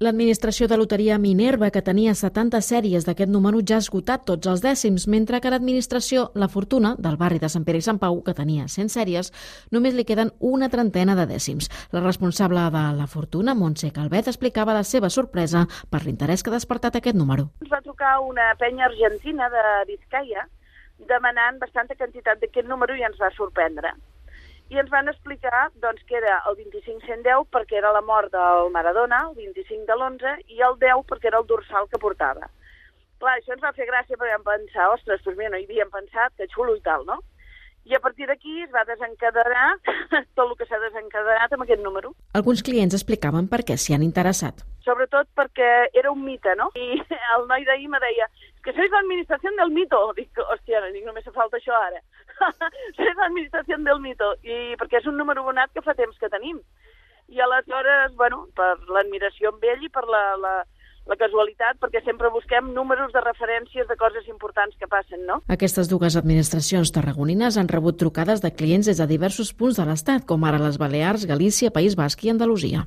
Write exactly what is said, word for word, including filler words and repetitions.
L'administració de loteria Minerva, que tenia setanta sèries d'aquest número, ja ha esgotat tots els dècims, mentre que l'administració La Fortuna, del barri de Sant Pere i Sant Pau, que tenia cent sèries, només li queden una trentena de dècims. La responsable de La Fortuna, Montse Calvet, explicava la seva sorpresa per l'interès que ha despertat aquest número. Ens va trucar una penya argentina de Vizcaya demanant bastanta quantitat d'aquest número i ens va sorprendre. I ens van explicar doncs, que era el vint-i-cinc cent deu perquè era la mort del Maradona, el vint-i-cinc de l'onze, i el deu perquè era el dorsal que portava. Clar, això ens va fer gràcia perquè vam pensar, ostres, doncs mira, no hi havíem pensat, que xulo i tal, no? I a partir d'aquí es va desencadenar tot el que s'ha desencadenat amb aquest número. Alguns clients explicaven per què s'hi han interessat. Sobretot perquè era un mite, no? I el noi d'ahir me deia, que sois l'administració del mito. Dic, hòstia, dic, només falta això ara. Sois l'administració del mito. I perquè és un número bonat que fa temps que tenim. I aleshores, bueno, per l'admiració amb ell i per la, la, la casualitat, perquè sempre busquem números de referències de coses importants que passen, no? Aquestes dues administracions tarragonines han rebut trucades de clients des de diversos punts de l'Estat, com ara les Balears, Galícia, País Basc i Andalusia.